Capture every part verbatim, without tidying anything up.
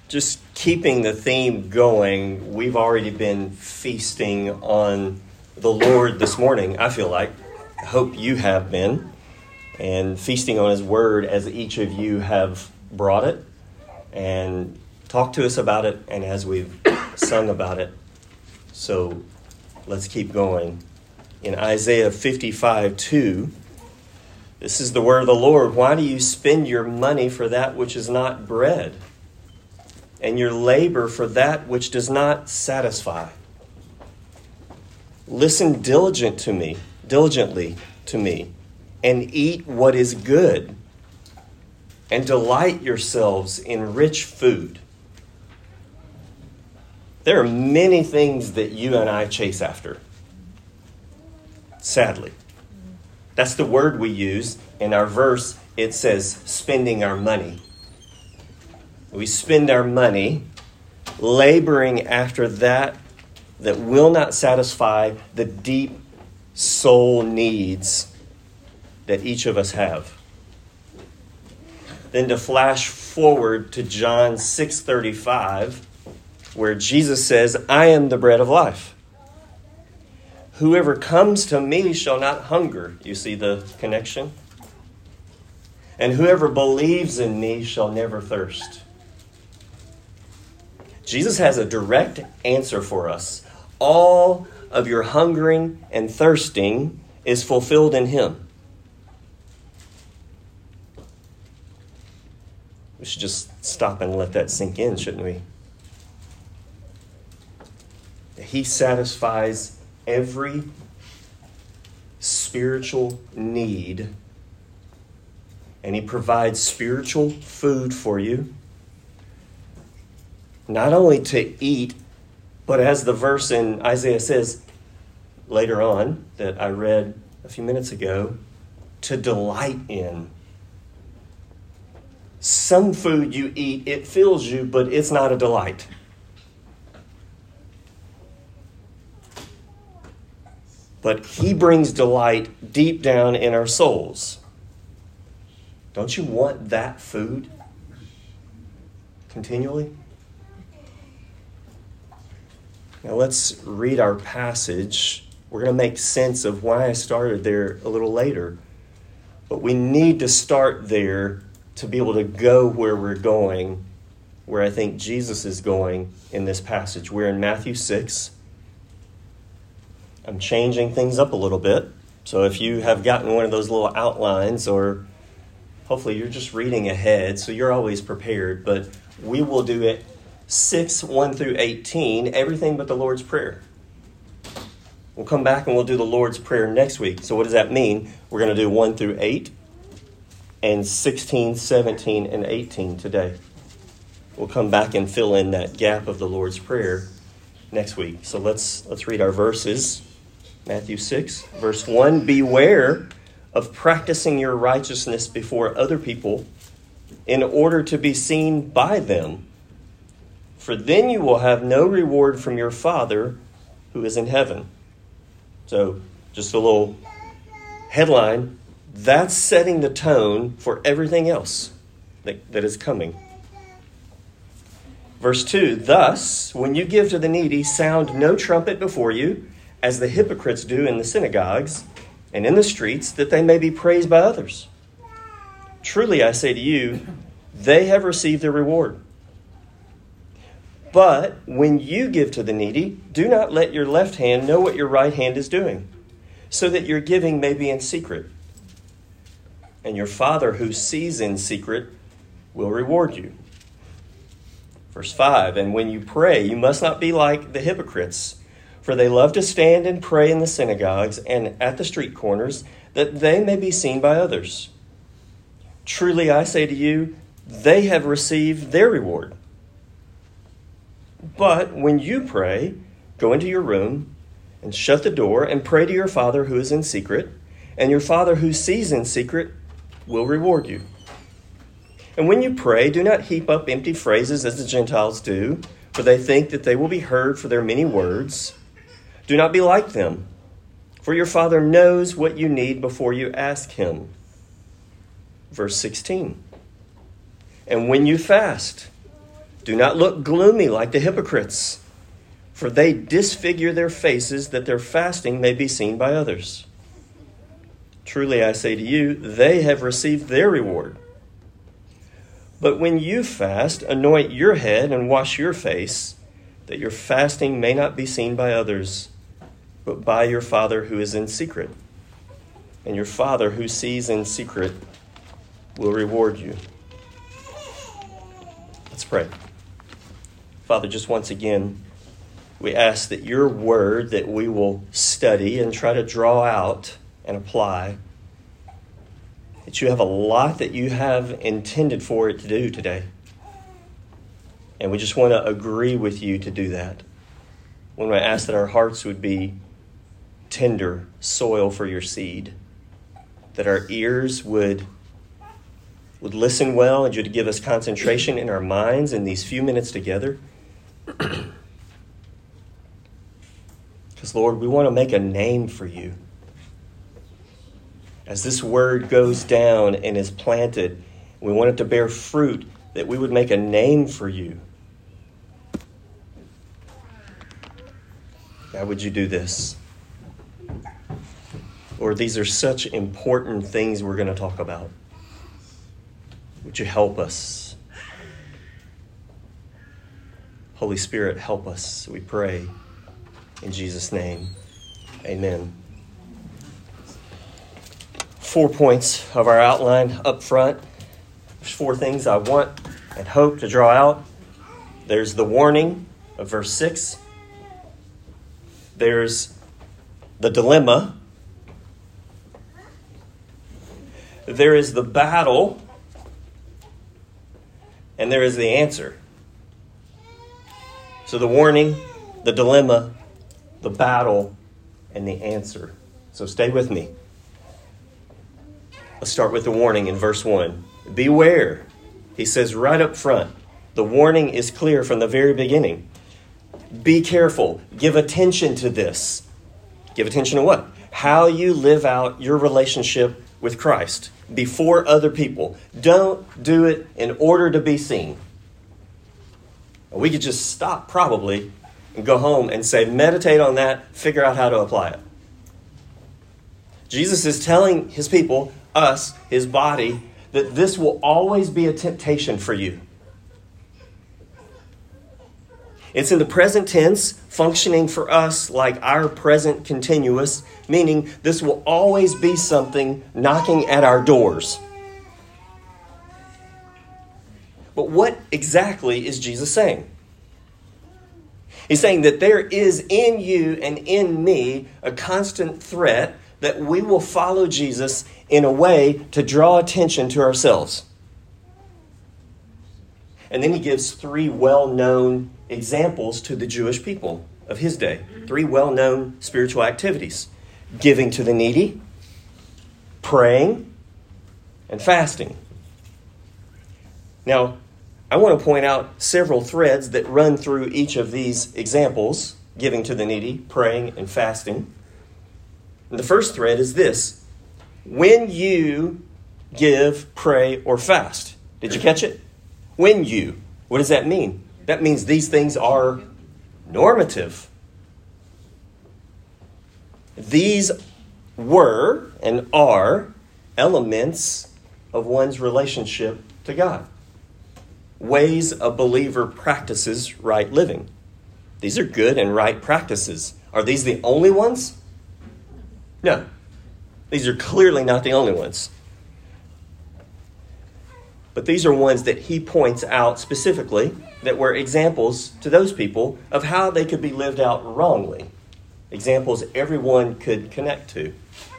just keeping the theme going, we've already been feasting on the Lord this morning, I feel like. I hope you have been. And feasting on his word as each of you have brought it and talked to us about it and as we've sung about it. So let's keep going. In Isaiah fifty-five two, this is the word of the Lord. Why do you spend your money for that which is not bread, and your labor for that which does not satisfy? Listen diligent to me, diligently to me, and eat what is good, and delight yourselves in rich food. There are many things that you and I chase after, sadly. That's the word we use. In our verse, it says spending our money. We spend our money laboring after that that will not satisfy the deep soul needs that each of us have. Then to flash forward to John six thirty-five, where Jesus says, I am the bread of life. Whoever comes to me shall not hunger. You see the connection? And whoever believes in me shall never thirst. Jesus has a direct answer for us. All of your hungering and thirsting is fulfilled in him. We should just stop and let that sink in, shouldn't we? He satisfies every spiritual need, and he provides spiritual food for you, not only to eat, but as the verse in Isaiah says later on that I read a few minutes ago, to delight in. Some food you eat, it fills you, but it's not a delight. But he brings delight deep down in our souls. Don't you want that food continually? Now let's read our passage. We're going to make sense of why I started there a little later. But we need to start there to be able to go where we're going, where I think Jesus is going in this passage. We're in Matthew six. I'm changing things up a little bit. So if you have gotten one of those little outlines, or hopefully you're just reading ahead, so you're always prepared, but we will do it six, one through eighteen, everything but the Lord's Prayer. We'll come back and we'll do the Lord's Prayer next week. So what does that mean? We're going to do one through eight and sixteen, seventeen, and eighteen today. We'll come back and fill in that gap of the Lord's Prayer next week. So let's let's read our verses. Matthew six, verse one, beware of practicing your righteousness before other people in order to be seen by them. For then you will have no reward from your Father who is in heaven. So just a little headline. That's setting the tone for everything else that, that is coming. Verse two, thus, when you give to the needy, sound no trumpet before you, as the hypocrites do in the synagogues and in the streets, that they may be praised by others. Truly, I say to you, they have received their reward. But when you give to the needy, do not let your left hand know what your right hand is doing, so that your giving may be in secret. And your Father who sees in secret will reward you. Verse five, and when you pray, you must not be like the hypocrites, for they love to stand and pray in the synagogues and at the street corners, that they may be seen by others. Truly, I say to you, they have received their reward. But when you pray, go into your room and shut the door and pray to your Father who is in secret, and your Father who sees in secret will reward you. And when you pray, do not heap up empty phrases as the Gentiles do, for they think that they will be heard for their many words. Do not be like them, for your Father knows what you need before you ask him. Verse sixteen. And when you fast, Do not look gloomy like the hypocrites, for they disfigure their faces that their fasting may be seen by others. Truly I say to you, they have received their reward. But when you fast, anoint your head and wash your face, that your fasting may not be seen by others, but by your Father who is in secret. And your Father who sees in secret will reward you. Let's pray. Father, just once again, we ask that your word that we will study and try to draw out and apply, that you have a lot that you have intended for it to do today. And we just want to agree with you to do that. We want to ask that our hearts would be tender soil for your seed, that our ears would, would listen well, and you'd give us concentration in our minds in these few minutes together. Because, Lord, we want to make a name for you. As this word goes down and is planted, we want it to bear fruit, that we would make a name for you. God, would you do this? Lord, these are such important things we're going to talk about. Would you help us? Holy Spirit, help us, we pray. In Jesus' name, amen. Four points of our outline up front. There's four things I want and hope to draw out. There's the warning of verse six. There's the dilemma. There is the battle. And there is the answer. So the warning, the dilemma, the battle, and the answer. So stay with me. Let's start with the warning in verse one. Beware. He says right up front. The warning is clear from the very beginning. Be careful. Give attention to this. Give attention to what? How you live out your relationship with Christ before other people. Don't do it in order to be seen. We could just stop probably and go home and say, meditate on that, figure out how to apply it. Jesus is telling his people, us, his body, that this will always be a temptation for you. It's in the present tense, functioning for us like our present continuous, meaning this will always be something knocking at our doors. But what exactly is Jesus saying? He's saying that there is in you and in me a constant threat that we will follow Jesus in a way to draw attention to ourselves. And then he gives three well-known examples to the Jewish people of his day. Three well-known spiritual activities. Giving to the needy, praying, and fasting. Now, I want to point out several threads that run through each of these examples. Giving to the needy, praying, and fasting. And the first thread is this. When you give, pray, or fast. Did you catch it? When you. What does that mean? That means these things are normative. These were and are elements of one's relationship to God. Ways a believer practices right living. These are good and right practices. Are these the only ones? No. These are clearly not the only ones. But these are ones that he points out specifically that were examples to those people of how they could be lived out wrongly. Examples everyone could connect to.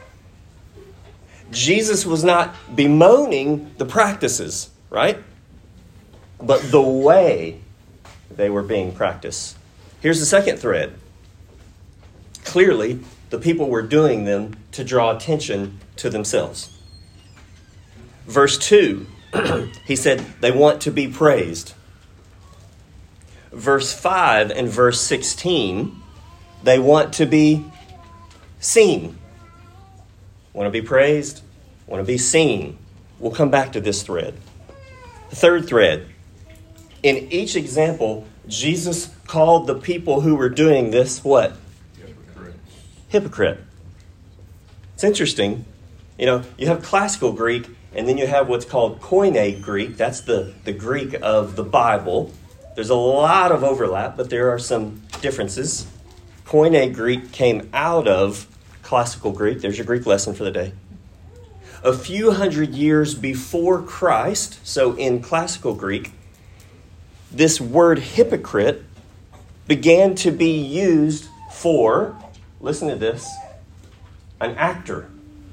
Jesus was not bemoaning the practices, right? But the way they were being practiced. Here's the second thread. Clearly, the people were doing them to draw attention to themselves. Verse two, he said they want to be praised. Verse five and verse sixteen, they want to be seen. Want to be praised, want to be seen. We'll come back to this thread. The third thread, In each example, Jesus called the people who were doing this what? Hypocrite. Hypocrite. It's interesting. You know, you have classical Greek, and then you have what's called Koine Greek. That's the, the Greek of the Bible. There's a lot of overlap, but there are some differences. Koine Greek came out of classical Greek. There's your Greek lesson for the day. A few hundred years before Christ, so in classical Greek, this word hypocrite began to be used for, listen to this, an actor.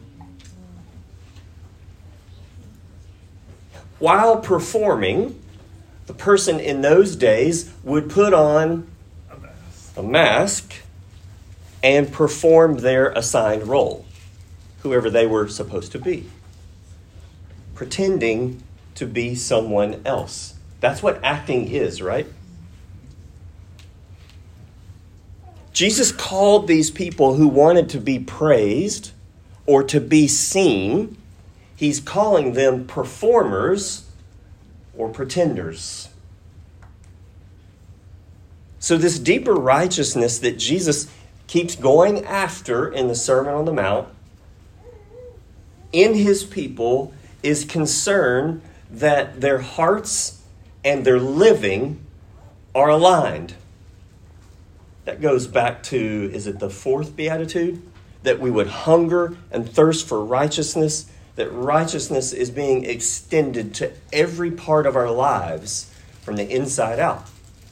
While performing, the person in those days would put on A mask. a mask and perform their assigned role, whoever they were supposed to be, pretending to be someone else. That's what acting is, right? Jesus called these people who wanted to be praised or to be seen, he's calling them performers or pretenders. So this deeper righteousness that Jesus keeps going after in the Sermon on the Mount in his people is concern that their hearts and their living are aligned. That goes back to, is it the fourth beatitude? That we would hunger and thirst for righteousness, that righteousness is being extended to every part of our lives from the inside out.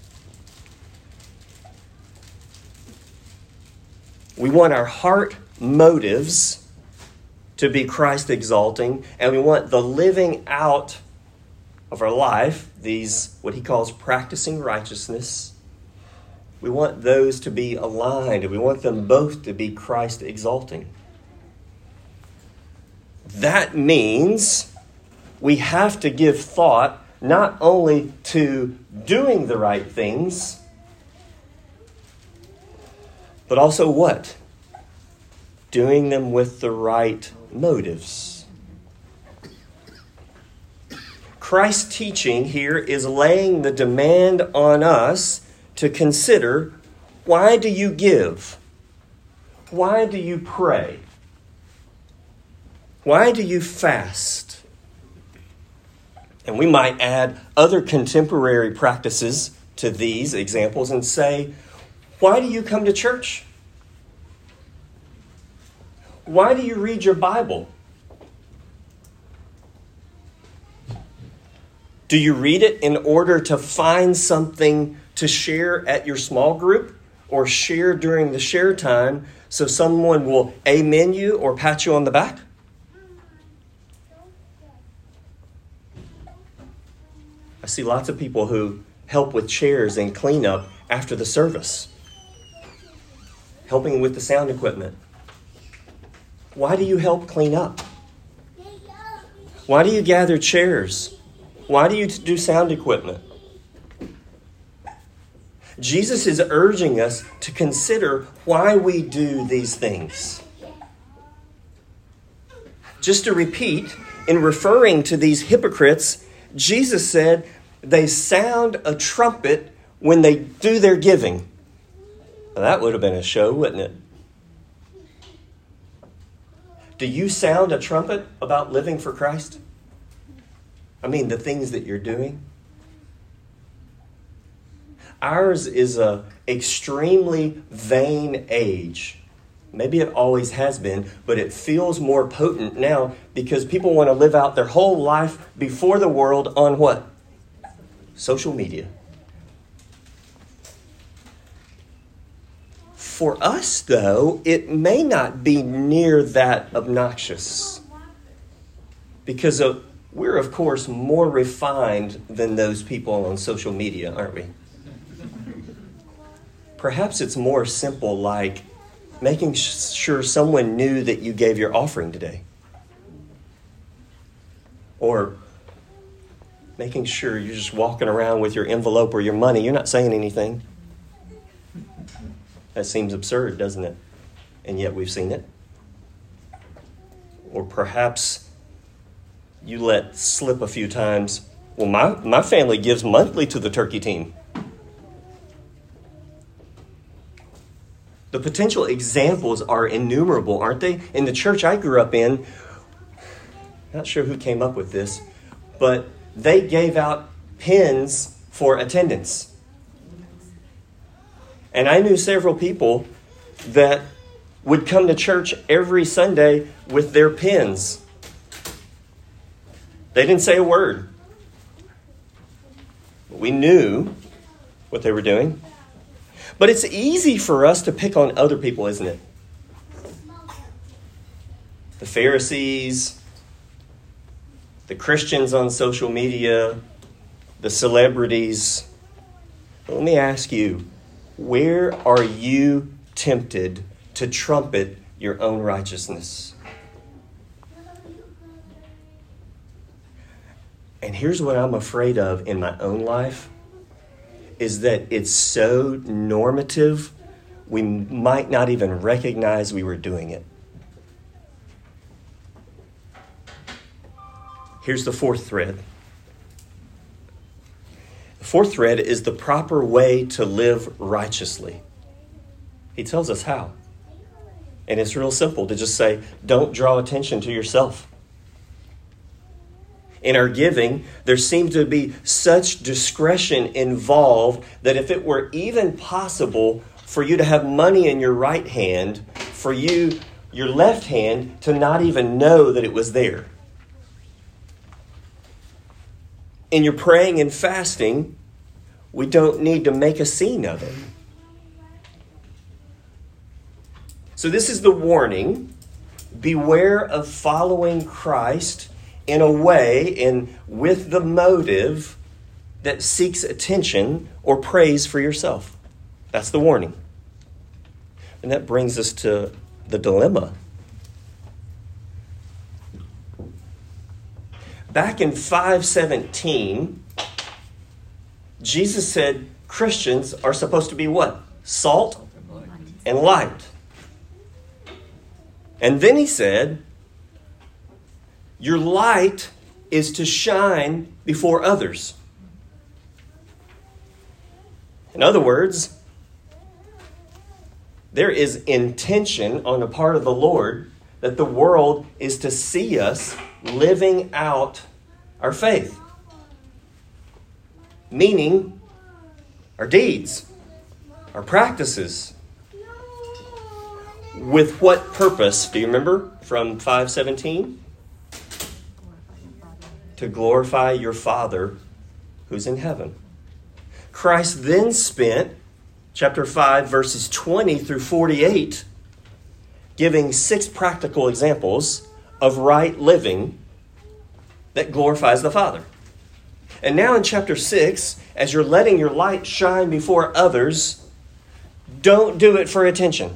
We want our heart motives to be Christ exalting, and we want the living out of our life, these, what he calls practicing righteousness, we want those to be aligned, and we want them both to be Christ exalting. That means we have to give thought not only to doing the right things, but also what? Doing them with the right motives. Christ's teaching here is laying the demand on us to consider, why do you give? Why do you pray? Why do you fast? And we might add other contemporary practices to these examples and say, why do you come to church? Why do you read your Bible? Do you read it in order to find something to share at your small group or share during the share time so someone will amen you or pat you on the back? I see lots of people who help with chairs and cleanup after the service, helping with the sound equipment. Why do you help clean up? Why do you gather chairs? Why do you do sound equipment? Jesus is urging us to consider why we do these things. Just to repeat, in referring to these hypocrites, Jesus said they sound a trumpet when they do their giving. Now, that would have been a show, wouldn't it? Do you sound a trumpet about living for Christ? I mean, the things that you're doing. Ours is a extremely vain age. Maybe it always has been, but it feels more potent now because people want to live out their whole life before the world on what? Social media. For us, though, it may not be near that obnoxious because of, we're, of course, more refined than those people on social media, aren't we? Perhaps it's more simple, like making sure someone knew that you gave your offering today. Or making sure you're just walking around with your envelope or your money. You're not saying anything. That seems absurd, doesn't it? And yet we've seen it. Or perhaps you let slip a few times Well, my, my family gives monthly to the turkey team. The potential examples are innumerable, aren't they? In the church I grew up in, not sure who came up with this, but they gave out pins for attendance. And I knew several people that would come to church every Sunday with their pins. They didn't say a word. We knew what they were doing. But it's easy for us to pick on other people, isn't it? The Pharisees, the Christians on social media, the celebrities. But let me ask you, where are you tempted to trumpet your own righteousness? And here's what I'm afraid of in my own life, is that it's so normative, we might not even recognize we were doing it. Here's the fourth thread. The fourth thread is the proper way to live righteously. He tells us how. And it's real simple to just say, don't draw attention to yourself. In our giving, there seems to be such discretion involved that if it were even possible for you to have money in your right hand, for you, your left hand, to not even know that it was there. In your praying and fasting, we don't need to make a scene of it. So this is the warning. Beware of following Christ in a way and with the motive that seeks attention or praise for yourself. That's the warning. And that brings us to the dilemma. Back in five seventeen, Jesus said Christians are supposed to be what? Salt and light. And then he said, your light is to shine before others. In other words, there is intention on the part of the Lord that the world is to see us living out our faith. Meaning, our deeds, our practices. With what purpose? Do you remember from five seventeen? To glorify your Father who's in heaven. Christ then spent chapter five, verses twenty through forty-eight, giving six practical examples of right living that glorifies the Father. And now in chapter six, as you're letting your light shine before others, don't do it for attention.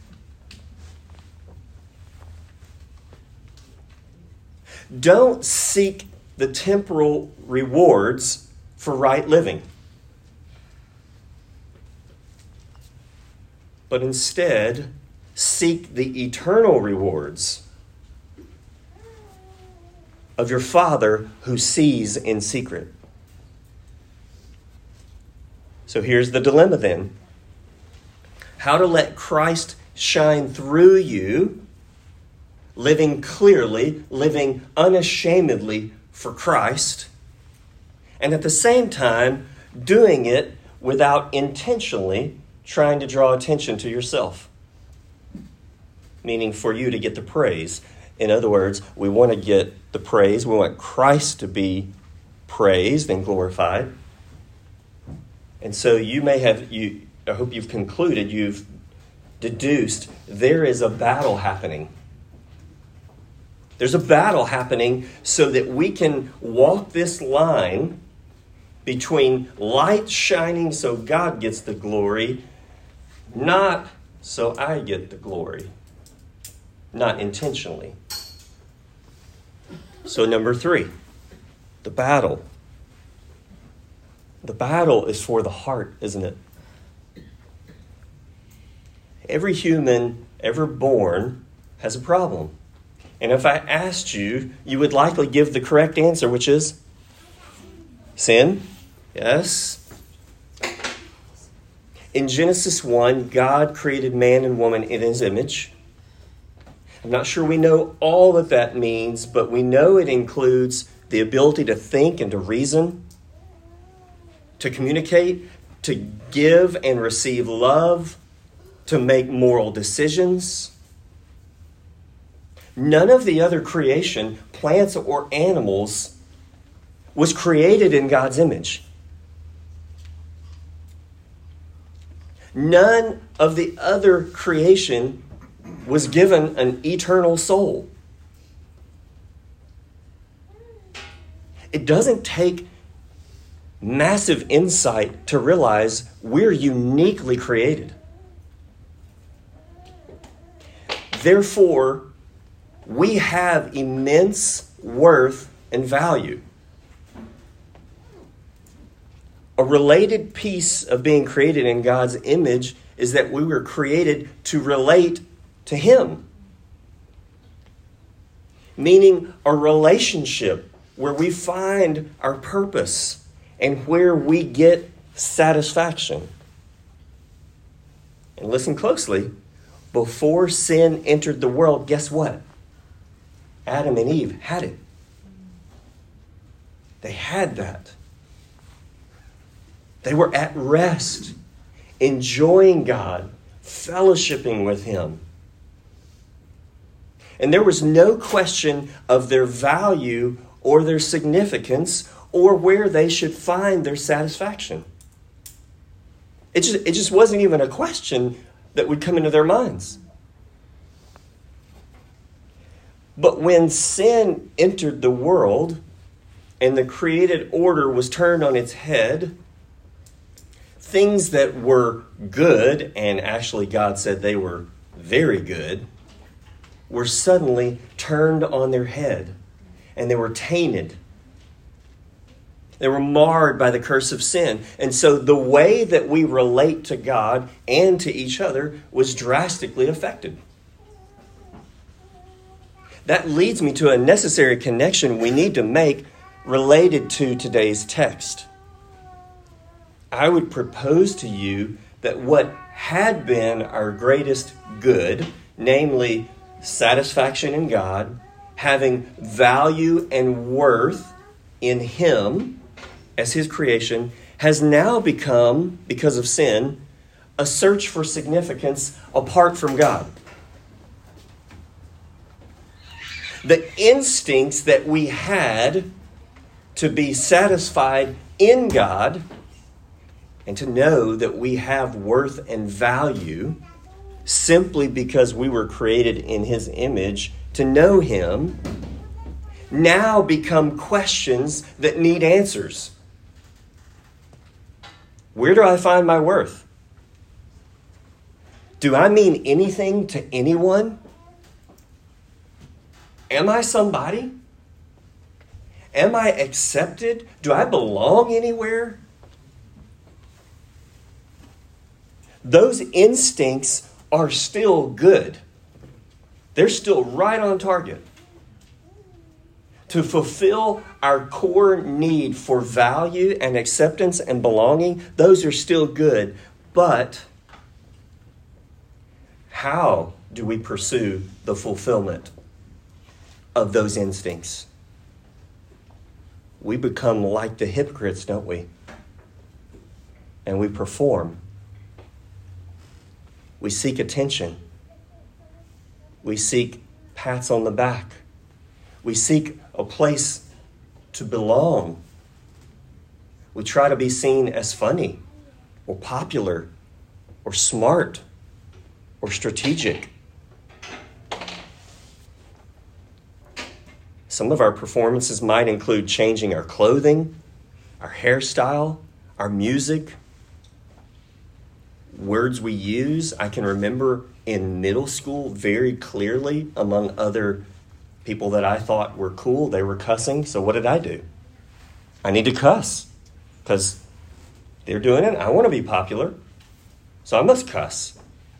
Don't seek the temporal rewards for right living, but instead seek the eternal rewards of your Father who sees in secret. So here's the dilemma then. How to let Christ shine through you, living clearly, living unashamedly for Christ, and at the same time doing it without intentionally trying to draw attention to yourself. Meaning for you to get the praise. In other words, we want to get the praise. We want Christ to be praised and glorified. And so you may have, you. I hope you've concluded, you've deduced, there is a battle happening. There's a battle happening so that we can walk this line between light shining so God gets the glory, not so I get the glory. Not intentionally. So number three, the battle. The battle is for the heart, isn't it? Every human ever born has a problem. And if I asked you, you would likely give the correct answer, which is Sin? Yes. In Genesis one, God created man and woman in his image. I'm not sure we know all that that means, but we know it includes the ability to think and to reason, to communicate, to give and receive love, to make moral decisions. None of the other creation, plants or animals, was created in God's image. None of the other creation was given an eternal soul. It doesn't take massive insight to realize we're uniquely created. Therefore, we have immense worth and value. A related piece of being created in God's image is that we were created to relate to Him. Meaning a relationship where we find our purpose and where we get satisfaction. And listen closely. Before sin entered the world, guess what? Adam and Eve had it. They had that. They were at rest, enjoying God, fellowshipping with Him. And there was no question of their value or their significance or where they should find their satisfaction. It just, it just wasn't even a question that would come into their minds. But when sin entered the world and the created order was turned on its head, things that were good, and actually God said they were very good, were suddenly turned on their head, and they were tainted. They were marred by the curse of sin. And so the way that we relate to God and to each other was drastically affected. That leads me to a necessary connection we need to make related to today's text. I would propose to you that what had been our greatest good, namely satisfaction in God, having value and worth in Him as His creation, has now become, because of sin, a search for significance apart from God. The instincts that we had to be satisfied in God and to know that we have worth and value simply because we were created in His image to know Him, now become questions that need answers. Where do I find my worth? Do I mean anything to anyone? Am I somebody? Am I accepted? Do I belong anywhere? Those instincts are still good. They're still right on target. To fulfill our core need for value and acceptance and belonging, those are still good. But how do we pursue the fulfillment of those instincts? We become like the hypocrites, don't we? And we perform. We seek attention. We seek pats on the back. We seek a place to belong. We try to be seen as funny or popular or smart or strategic. Some of our performances might include changing our clothing, our hairstyle, our music, words we use. I can remember in middle school very clearly, among other people that I thought were cool, they were cussing. So what did I do? I need to cuss because they're doing it. I want to be popular, so I must cuss.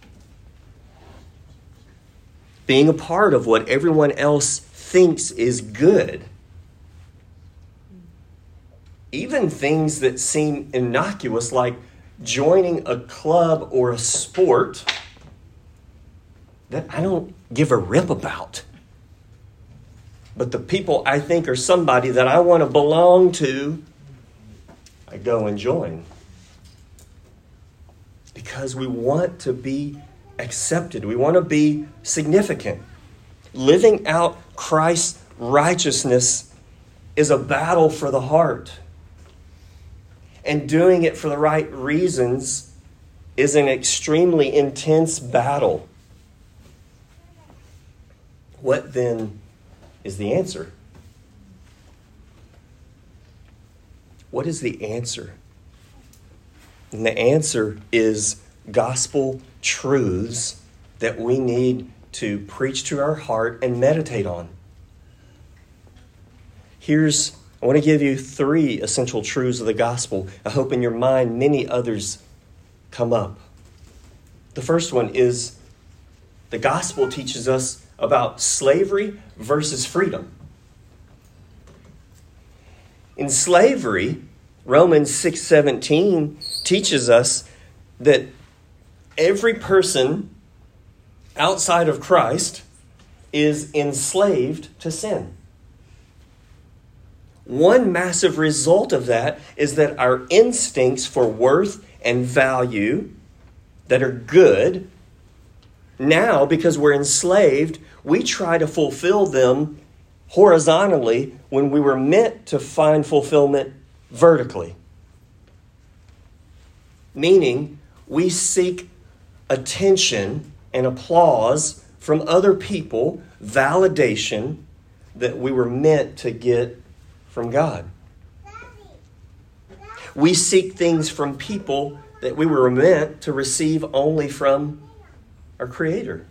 Being a part of what everyone else thinks is good even things that seem innocuous, like joining a club or a sport that I don't give a rip about. But the people I think are somebody that I want to belong to, I go and join. Because we want to be accepted. We want to be significant. Living out Christ's righteousness is a battle for the heart. And doing it for the right reasons is an extremely intense battle. What then is the answer? What is the answer? And the answer is gospel truths that we need to preach to our heart and meditate on. Here's, I want to give you three essential truths of the gospel. I hope in your mind many others come up. The first one is the gospel teaches us about slavery versus freedom. In slavery, Romans six seventeen teaches us that every person outside of Christ is enslaved to sin. One massive result of that is that our instincts for worth and value that are good, now because we're enslaved, we try to fulfill them horizontally when we were meant to find fulfillment vertically. Meaning, we seek attention and applause from other people, validation that we were meant to get from God. We seek things from people that we were meant to receive only from our Creator.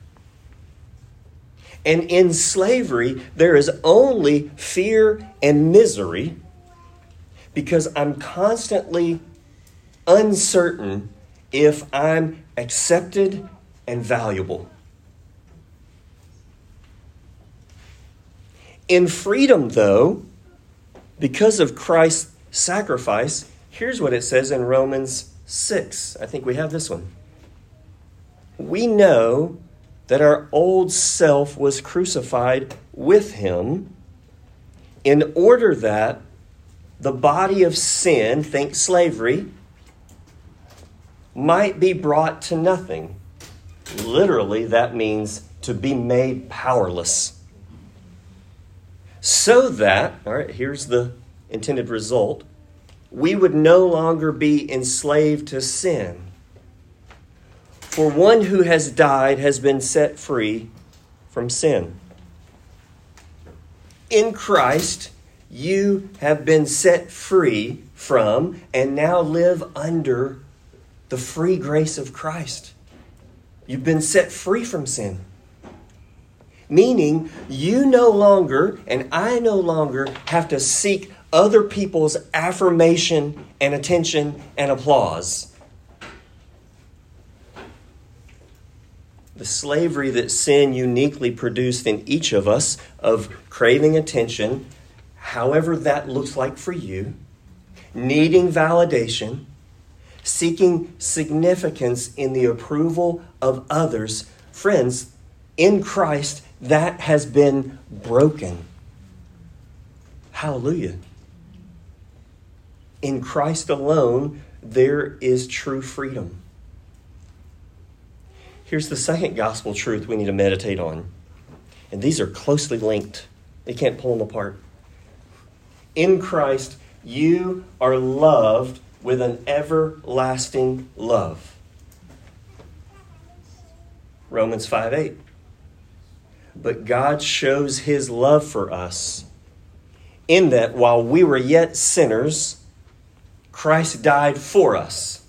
And in slavery, there is only fear and misery because I'm constantly uncertain if I'm accepted and valuable. In freedom, though, because of Christ's sacrifice, here's what it says in Romans six. I think we have this one. We know that our old self was crucified with him in order that the body of sin, think slavery, might be brought to nothing. Literally, that means to be made powerless. So that, all right, here's the intended result, we would no longer be enslaved to sin. For one who has died has been set free from sin. In Christ, you have been set free from and now live under the free grace of Christ. You've been set free from sin. Meaning, you no longer, and I no longer, have to seek other people's affirmation and attention and applause. The slavery that sin uniquely produced in each of us of craving attention, however that looks like for you, needing validation, seeking significance in the approval of others. Friends, in Christ, that has been broken. Hallelujah. In Christ alone, there is true freedom. Here's the second gospel truth we need to meditate on. And these are closely linked. You can't pull them apart. In Christ, you are loved with an everlasting love. Romans five eight. But God shows his love for us in that while we were yet sinners, Christ died for us.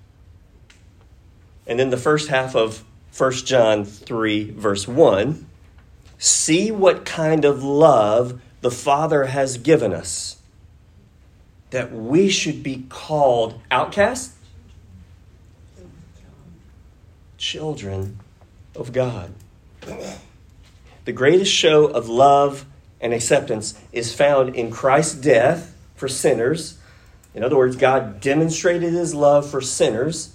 And then the first half of First John three, verse one, see what kind of love the Father has given us, that we should be called outcasts, children of God. The greatest show of love and acceptance is found in Christ's death for sinners In other words, God demonstrated his love for sinners.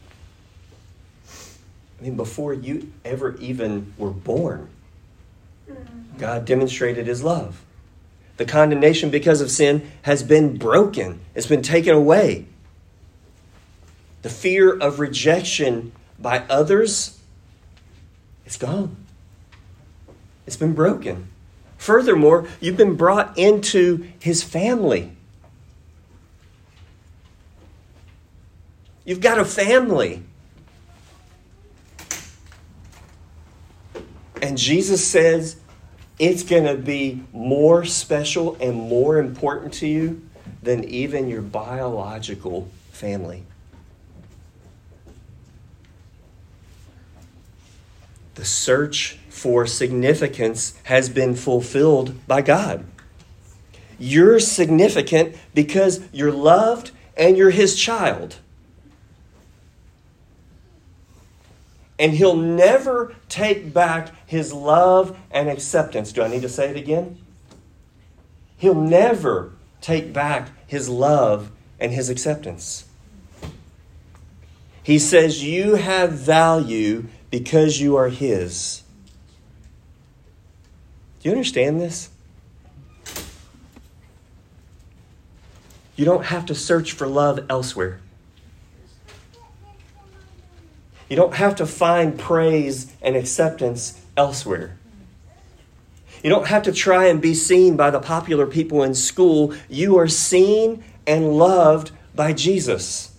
I mean, before you ever even were born, God demonstrated his love. The condemnation because of sin has been broken. It's been taken away. The fear of rejection by others, it's gone. It's been broken. Furthermore, you've been brought into his family. You've got a family. And Jesus says it's going to be more special and more important to you than even your biological family. The search for significance has been fulfilled by God. You're significant because you're loved and you're his child. And he'll never take back his love and acceptance. Do I need to say it again? He'll never take back his love and his acceptance. He says you have value because you are his. Do you understand this? You don't have to search for love elsewhere. You don't have to find praise and acceptance elsewhere. You don't have to try and be seen by the popular people in school. You are seen and loved by Jesus.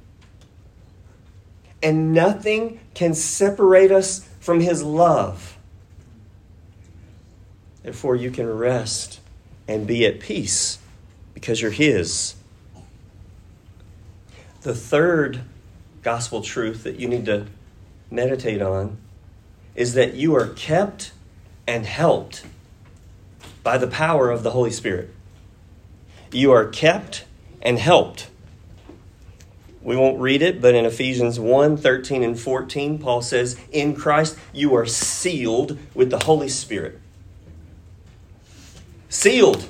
And nothing can separate us from his love. Therefore, you can rest and be at peace because you're his. The third gospel truth that you need to meditate on is that you are kept and helped by the power of the Holy Spirit. You are kept and helped. We won't read it, but in Ephesians one, thirteen and fourteen, Paul says, in Christ you are sealed with the Holy Spirit. Sealed.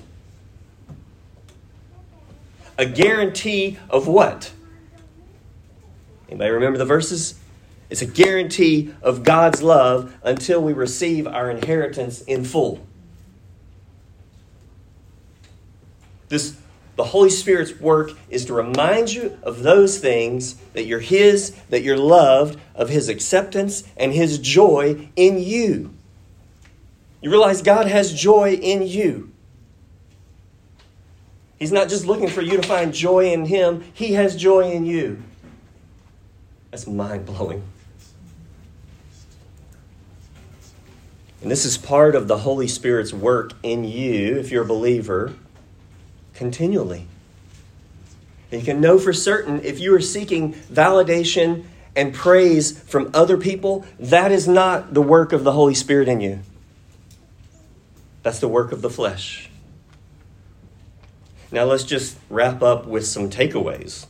A guarantee of what? Anybody remember the verses? It's a guarantee of God's love until we receive our inheritance in full. This, the Holy Spirit's work is to remind you of those things, that you're his, that you're loved, of his acceptance and his joy in you. You realize God has joy in you. He's not just looking for you to find joy in him. He has joy in you. That's mind-blowing. And this is part of the Holy Spirit's work in you, if you're a believer, continually. And you can know for certain, if you are seeking validation and praise from other people, that is not the work of the Holy Spirit in you. That's the work of the flesh. Now let's just wrap up with some takeaways.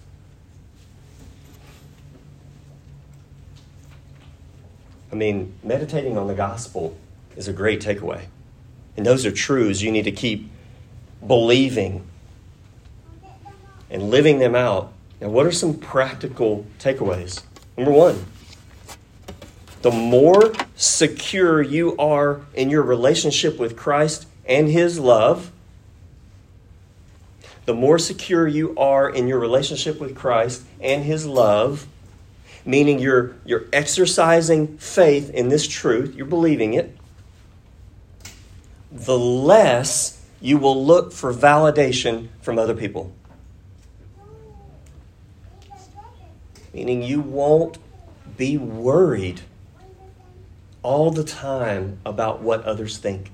I mean, meditating on the gospel is a great takeaway. And those are truths you need to keep believing and living them out. Now, what are some practical takeaways? Number one, the more secure you are in your relationship with Christ and his love, the more secure you are in your relationship with Christ and his love, meaning you're, you're exercising faith in this truth, you're believing it, the less you will look for validation from other people. Meaning you won't be worried all the time about what others think.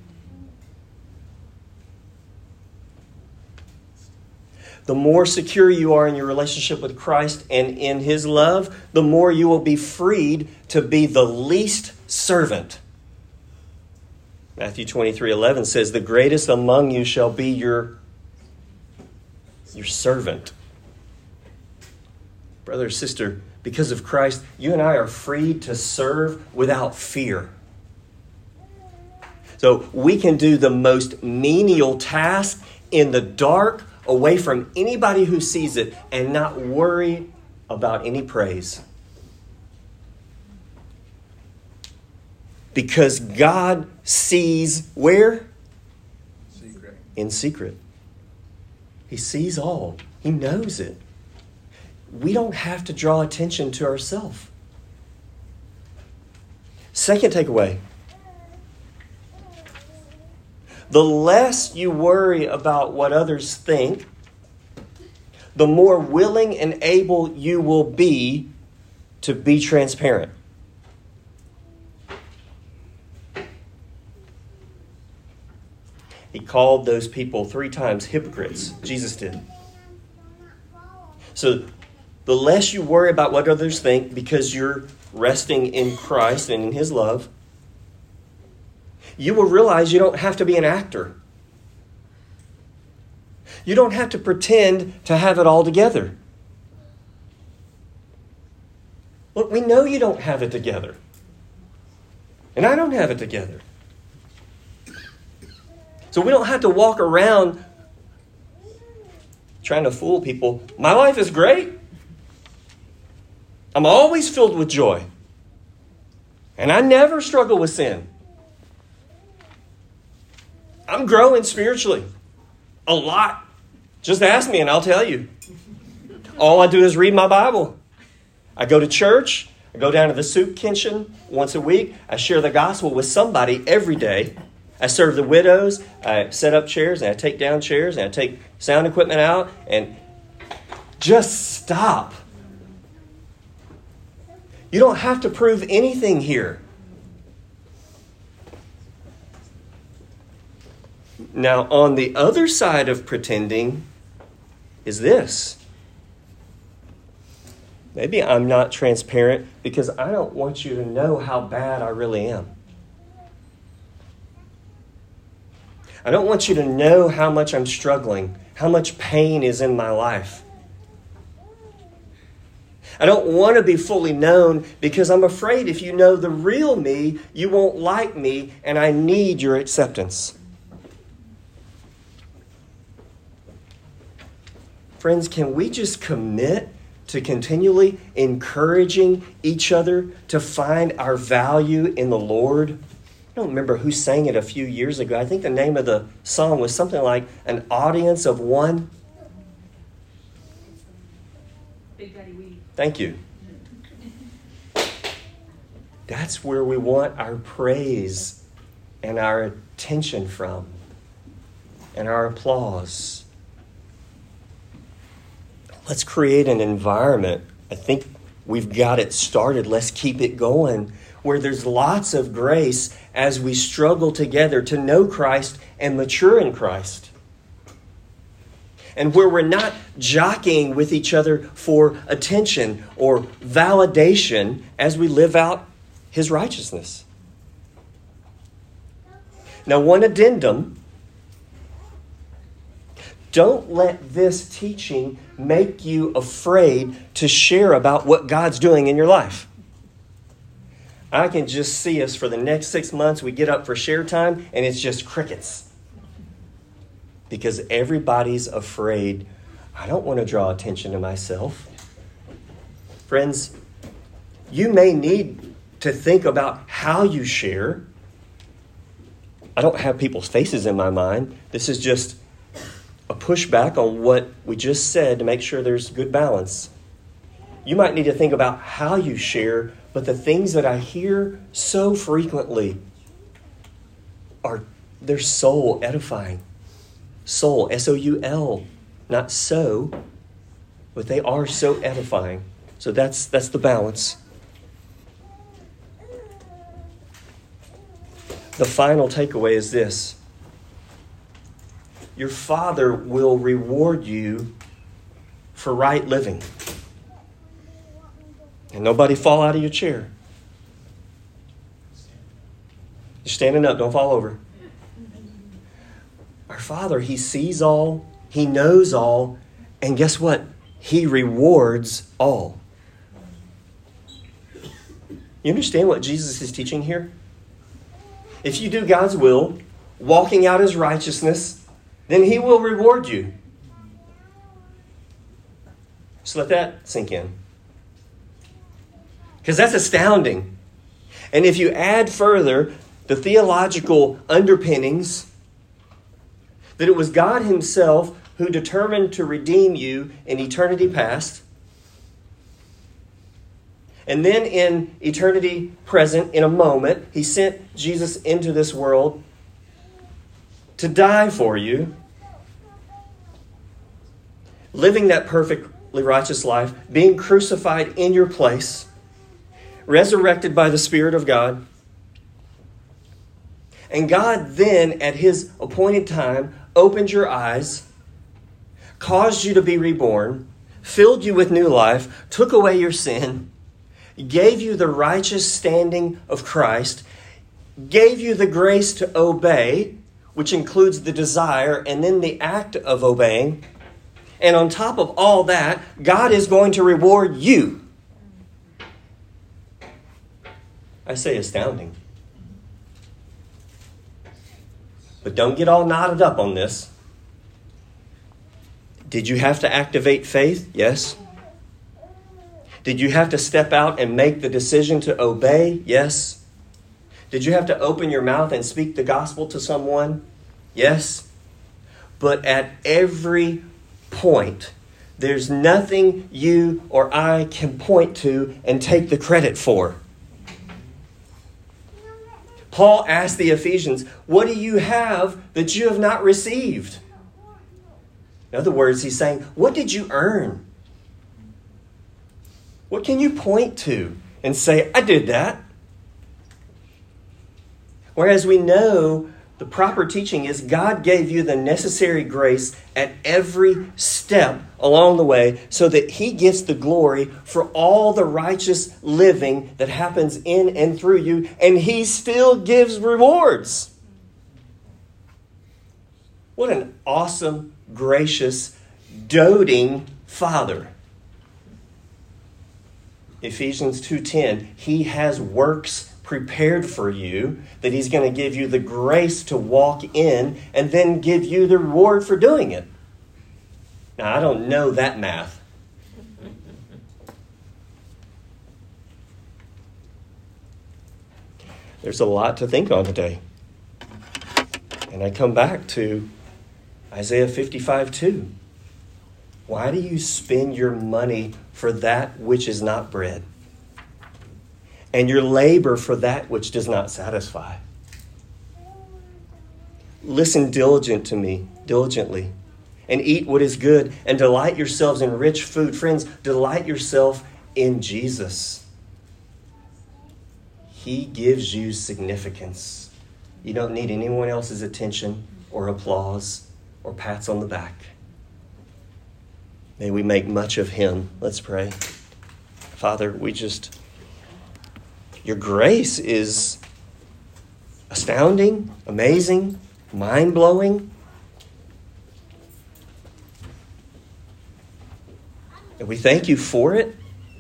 The more secure you are in your relationship with Christ and in his love, the more you will be freed to be the least servant. Matthew twenty-three eleven says, the greatest among you shall be your, your servant. Brother or sister, because of Christ, you and I are free to serve without fear. So we can do the most menial task in the dark away from anybody who sees it and not worry about any praise. Because God sees where? Secret. In secret. He sees all. He knows it. We don't have to draw attention to ourselves. Second takeaway. The less you worry about what others think, the more willing and able you will be to be transparent. He called those people three times hypocrites. Jesus did. So the less you worry about what others think because you're resting in Christ and in His love, you will realize you don't have to be an actor. You don't have to pretend to have it all together. Look, we know you don't have it together. And I don't have it together. So we don't have to walk around trying to fool people. My life is great. I'm always filled with joy. And I never struggle with sin. I'm growing spiritually. A lot. Just ask me and I'll tell you. All I do is read my Bible. I go to church. I go down to the soup kitchen once a week. I share the gospel with somebody every day. I serve the widows. I set up chairs and I take down chairs and I take sound equipment out. And just stop. You don't have to prove anything here. Now, on the other side of pretending is this. Maybe I'm not transparent because I don't want you to know how bad I really am. I don't want you to know how much I'm struggling, how much pain is in my life. I don't want to be fully known because I'm afraid if you know the real me, you won't like me, and I need your acceptance. Friends, can we just commit to continually encouraging each other to find our value in the Lord? I don't remember who sang it a few years ago. I think the name of the song was something like An Audience of One. Big Daddy Weed. Thank you. That's where we want our praise and our attention from and our applause. Let's create an environment. I think we've got it started. Let's keep it going, where there's lots of grace as we struggle together to know Christ and mature in Christ. And where we're not jockeying with each other for attention or validation as we live out His righteousness. Now, one addendum. Don't let this teaching make you afraid to share about what God's doing in your life. I can just see us for the next six months. We get up for share time and it's just crickets. Because everybody's afraid. I don't want to draw attention to myself. Friends, you may need to think about how you share. I don't have people's faces in my mind. This is just a pushback on what we just said to make sure there's good balance. You might need to think about how you share, but the things that I hear so frequently are, they're soul edifying. Soul, S O U L, not so, but they are so edifying. So that's that's the balance. The final takeaway is this. Your Father will reward you for right living. And nobody fall out of your chair. You're standing up, don't fall over. Our Father, He sees all, He knows all, and guess what? He rewards all. You understand what Jesus is teaching here? If you do God's will, walking out His righteousness, then He will reward you. So let that sink in. Because that's astounding. And if you add further the theological underpinnings, that it was God himself who determined to redeem you in eternity past, and then in eternity present, in a moment, he sent Jesus into this world to die for you, living that perfectly righteous life, being crucified in your place, resurrected by the Spirit of God. And God then, at his appointed time, opened your eyes, caused you to be reborn, filled you with new life, took away your sin, gave you the righteous standing of Christ, gave you the grace to obey, which includes the desire and then the act of obeying. And on top of all that, God is going to reward you. I say astounding. But don't get all knotted up on this. Did you have to activate faith? Yes. Did you have to step out and make the decision to obey? Yes. Did you have to open your mouth and speak the gospel to someone? Yes. But at every point, there's nothing you or I can point to and take the credit for. Paul asked the Ephesians, what do you have that you have not received? In other words, he's saying, what did you earn? What can you point to and say, I did that? Whereas we know the proper teaching is God gave you the necessary grace at every step along the way so that he gets the glory for all the righteous living that happens in and through you, and he still gives rewards. What an awesome, gracious, doting Father. Ephesians two ten, he has works prepared for you that he's going to give you the grace to walk in and then give you the reward for doing it. Now, I don't know that math. There's a lot to think on today. And I come back to Isaiah fifty-five two. Why do you spend your money for that which is not bread, and your labor for that which does not satisfy? Listen diligent to me, diligently, and eat what is good, and delight yourselves in rich food. Friends, delight yourself in Jesus. He gives you significance. You don't need anyone else's attention or applause or pats on the back. May we make much of him. Let's pray. Father, we just, your grace is astounding, amazing, mind-blowing. And we thank you for it.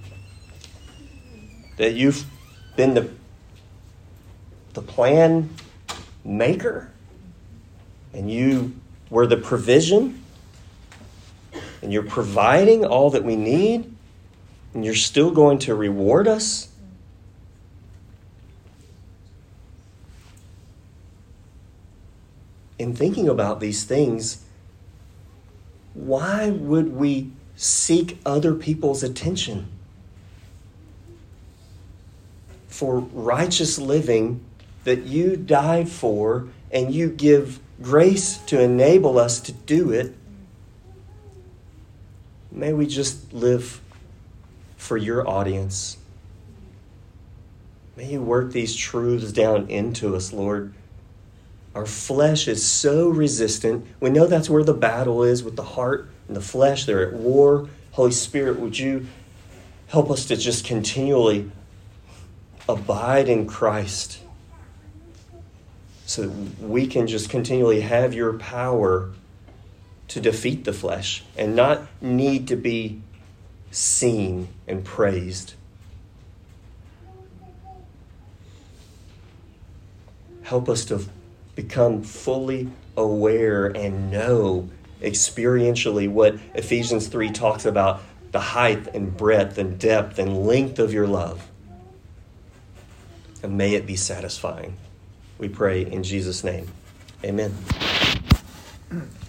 That you've been the, the plan maker. And you were the provision. And you're providing all that we need. And you're still going to reward us. In thinking about these things, why would we seek other people's attention for righteous living that you died for and you give grace to enable us to do it? May we just live for your audience. May you work these truths down into us, Lord. Our flesh is so resistant. We know that's where the battle is with the heart and the flesh. They're at war. Holy Spirit, would you help us to just continually abide in Christ so that we can just continually have your power to defeat the flesh and not need to be seen and praised. Help us to become fully aware and know experientially what Ephesians three talks about, the height and breadth and depth and length of your love. And may it be satisfying. We pray in Jesus' name. Amen.